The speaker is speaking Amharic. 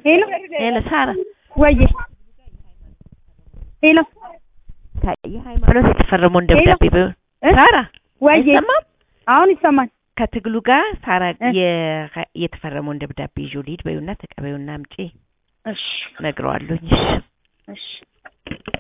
ሄሎ ሄሎ ሳራ ወይ ሄሎ የሃይማኖት የተፈረመው ደብዳቤ ሳራ ወይ አሁን ይሰማል ከትግሉ ጋር ሳራ የተፈረመው ደብዳቤ ጆሊድ በዩና ተቀበዩና አምጪ እሺ ነግረዋለሁኝ እሺ